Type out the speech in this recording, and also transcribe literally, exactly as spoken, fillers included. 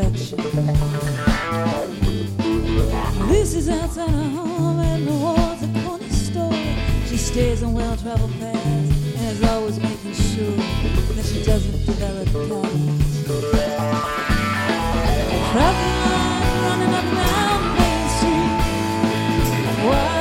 direction. Lucy's outside her home and the walls a corner store. She stays on well-traveled paths and is always making sure that she doesn't develop caries. Traffic lights running up and down Main Street. Why?